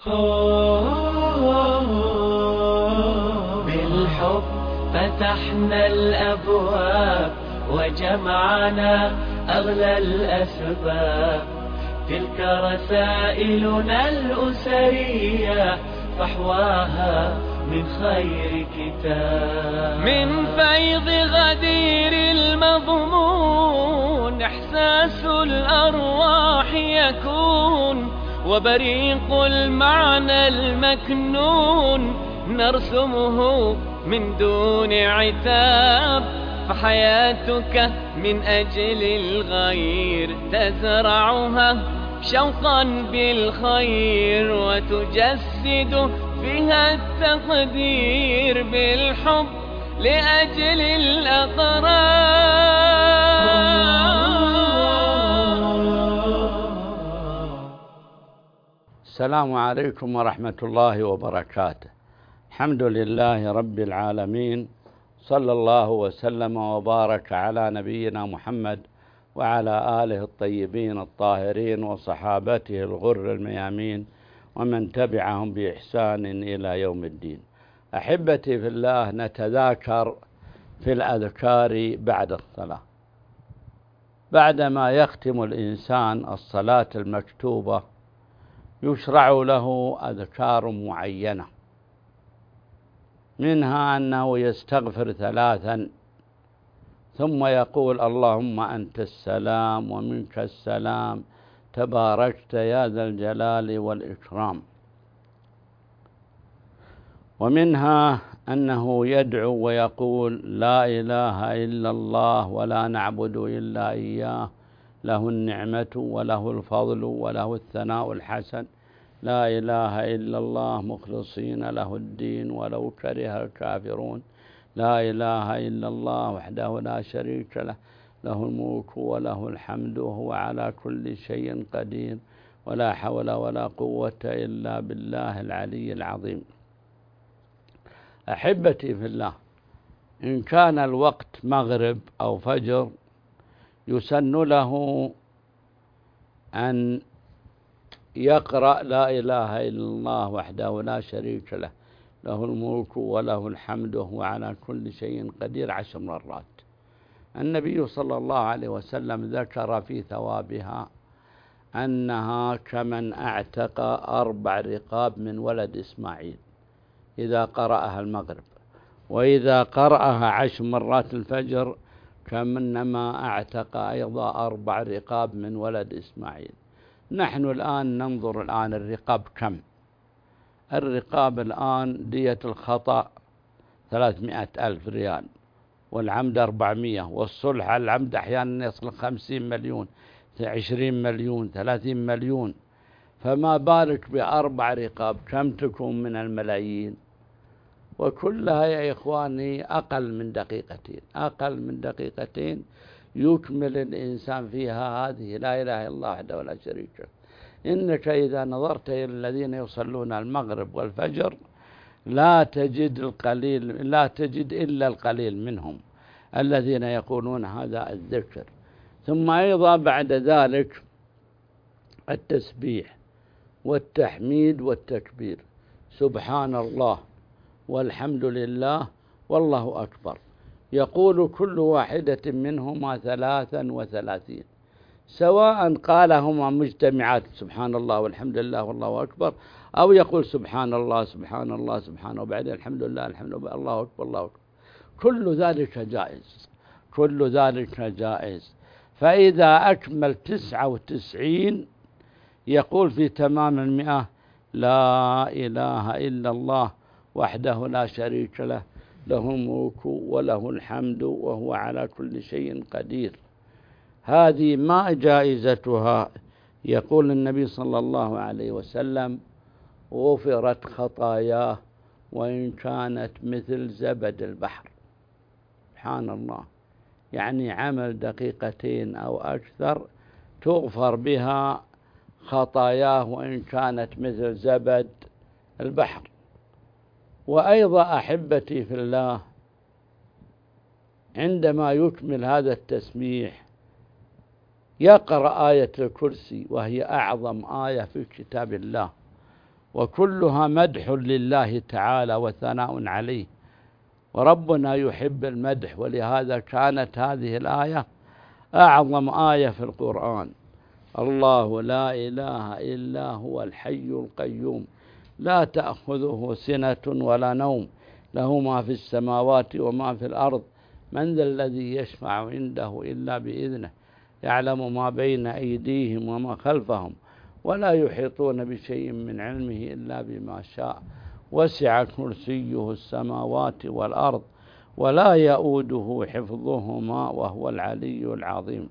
بالحب فتحنا الأبواب وجمعنا أغلى الأسباب، تلك رسائلنا الأسرية فحواها من خير كتاب. من فيض غدير المضمون إحساس الأرواح يكون، وبريق المعنى المكنون نرسمه من دون عتاب. فحياتك من أجل الغير تزرعها شوقا بالخير، وتجسد فيها التقدير بالحب لأجل الأقرار. السلام عليكم ورحمة الله وبركاته. الحمد لله رب العالمين، صلى الله وسلم وبارك على نبينا محمد وعلى آله الطيبين الطاهرين وصحابته الغر الميامين ومن تبعهم بإحسان إلى يوم الدين. أحبتي في الله، نتذاكر في الأذكار بعد الصلاة. بعدما يختم الإنسان الصلاة المكتوبة يشرع له أذكار معينة، منها أنه يستغفر 3 ثم يقول: اللهم أنت السلام ومنك السلام تباركت يا ذا الجلال والإكرام. ومنها أنه يدعو ويقول: لا إله إلا الله ولا نعبد إلا إياه، له النعمة وله الفضل وله الثناء الحسن، لا إله إلا الله مخلصين له الدين ولو كره الكافرون، لا إله إلا الله وحده لا شريك له، له الملك وله الحمد وهو على كل شيء قدير، ولا حول ولا قوة إلا بالله العلي العظيم. أحبتي في الله، إن كان الوقت مغرب أو فجر يسن له أن يقرأ لا إله إلا الله وحده لا شريك له، له الملك وله الحمد وهو على كل شيء قدير 10 مرات. النبي صلى الله عليه وسلم ذكر في ثوابها أنها كمن أعتق 4 رقاب من ولد إسماعيل إذا قرأها المغرب، وإذا قرأها 10 مرات الفجر كمنما أعتق أيضا 4 رقاب من ولد إسماعيل. نحن الآن ننظر الرقاب كم؟ الرقاب الآن دية الخطأ 300,000 ريال، والعمد 400، والصلح على العمد أحيانا يصل 50 مليون، 20 مليون، 30 مليون، فما بالك ب4 رقاب؟ كم تكون من الملايين؟ وكلها يا إخواني أقل من دقيقتين يكمل الإنسان فيها هذه لا إله إلا الله وحده ولا شريك له. إنك إذا نظرت إلى الذين يصلون المغرب والفجر لا تجد إلا القليل منهم الذين يقولون هذا الذكر. ثم أيضا بعد ذلك التسبيح والتحميد والتكبير، سبحان الله والحمد لله والله أكبر، يقول كل واحدة منهما 33، سواء قالهما مجتمعات سبحان الله والحمد لله والله أكبر، أو يقول سبحان الله سبحان الله سبحانه وبعدين الحمد لله الحمد لله الله أكبر الله أكبر. كل ذلك جائز. فإذا أكمل 99 يقول في تمام 100: لا إله إلا الله وحده لا شريك له، له الملك وله الحمد وهو على كل شيء قدير. هذه ما جائزتها؟ يقول النبي صلى الله عليه وسلم: غفرت خطاياه وإن كانت مثل زبد البحر. سبحان الله، يعني عمل 2 دقيقة أو أكثر تغفر بها خطاياه وإن كانت مثل زبد البحر. وأيضا أحبتي في الله، عندما يكمل هذا التسبيح يقرأ آية الكرسي، وهي أعظم آية في كتاب الله، وكلها مدح لله تعالى وثناء عليه، وربنا يحب المدح، ولهذا كانت هذه الآية أعظم آية في القرآن. الله لا إله إلا هو الحي القيوم لا تأخذه سنة ولا نوم له ما في السماوات وما في الأرض من ذا الذي يشفع عنده إلا بإذنه يعلم ما بين أيديهم وما خلفهم ولا يحيطون بشيء من علمه إلا بما شاء وسع كرسيه السماوات والأرض ولا يؤوده حفظهما وهو العلي العظيم.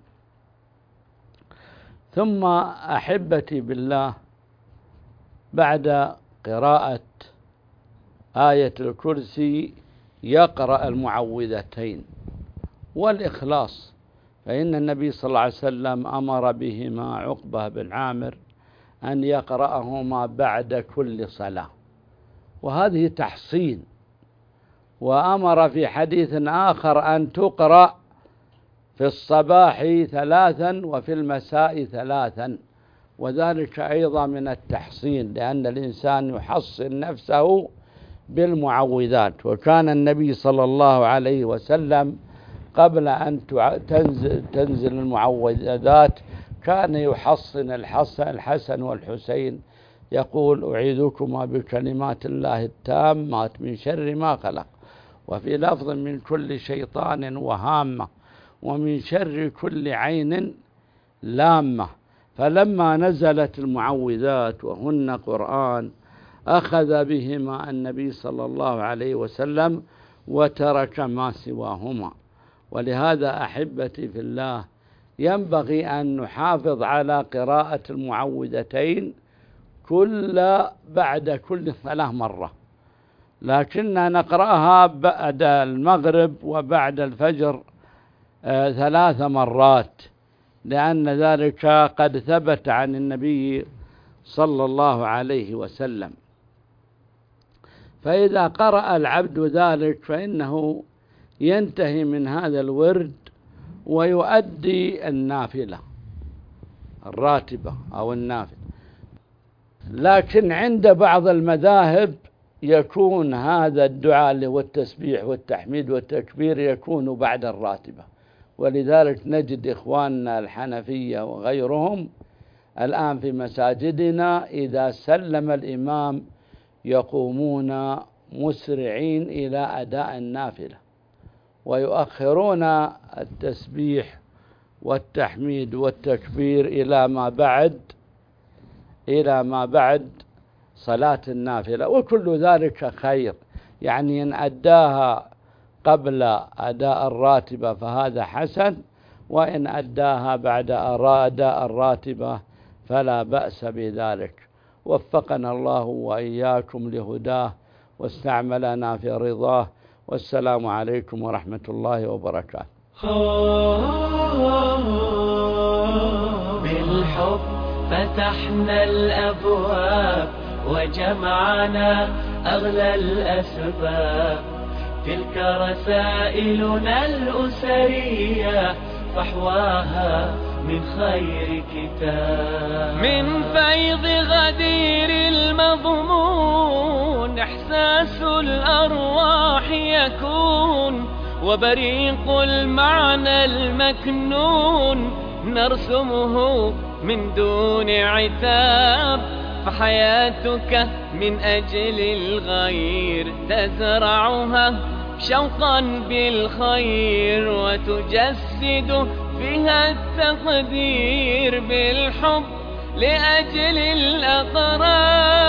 ثم أحبتي بالله، بعد قراءة آية الكرسي يقرأ المعوذتين والإخلاص، فإن النبي صلى الله عليه وسلم أمر بهما عقبة بن عامر أن يقرأهما بعد كل صلاة، وهذه تحصين. وأمر في حديث آخر أن تقرأ في الصباح 3 وفي المساء 3، وذلك أيضا من التحصين، لأن الإنسان يحصن نفسه بالمعوذات. وكان النبي صلى الله عليه وسلم قبل أن تنزل المعوذات كان يحصن الحسن والحسين، يقول أعيذكما بكلمات الله التامات من شر ما خلق، وفي لفظ من كل شيطان وهامة، ومن شر كل عين لامة. فلما نزلت المعوذات وهن قرآن أخذ بهما النبي صلى الله عليه وسلم وترك ما سواهما. ولهذا أحبتي في الله ينبغي أن نحافظ على قراءة المعوذتين بعد كل 3 مرة، لكننا نقرأها بعد المغرب وبعد الفجر 3 مرات، لأن ذلك قد ثبت عن النبي صلى الله عليه وسلم. فإذا قرأ العبد ذلك فإنه ينتهي من هذا الورد ويؤدي النافلة الراتبة أو النافلة. لكن عند بعض المذاهب يكون هذا الدعاء اللي هو التسبيح والتحميد والتكبير يكون بعد الراتبة، ولذلك نجد إخواننا الحنفية وغيرهم الآن في مساجدنا إذا سلم الإمام يقومون مسرعين إلى أداء النافلة، ويؤخرون التسبيح والتحميد والتكبير إلى ما بعد صلاة النافلة، وكل ذلك خير. يعني إن أداها قبل أداء الراتبة فهذا حسن، وإن أداها بعد أداء الراتبة فلا بأس بذلك. وفقنا الله وإياكم لهداه واستعملنا في رضاه، والسلام عليكم ورحمة الله وبركاته. بالحب فتحنا الأبواب وجمعنا أغلى الأسباب، تلك رسائلنا الأسرية فحواها من خير كتاب، من فيض غدير المضمون إحساس الأرواح يكون، وبريق المعنى المكنون نرسمه من دون عتاب. فحياتك من أجل الغير تزرعها شوقا بالخير، وتجسد فيها التقدير بالحب لأجل الأقرار.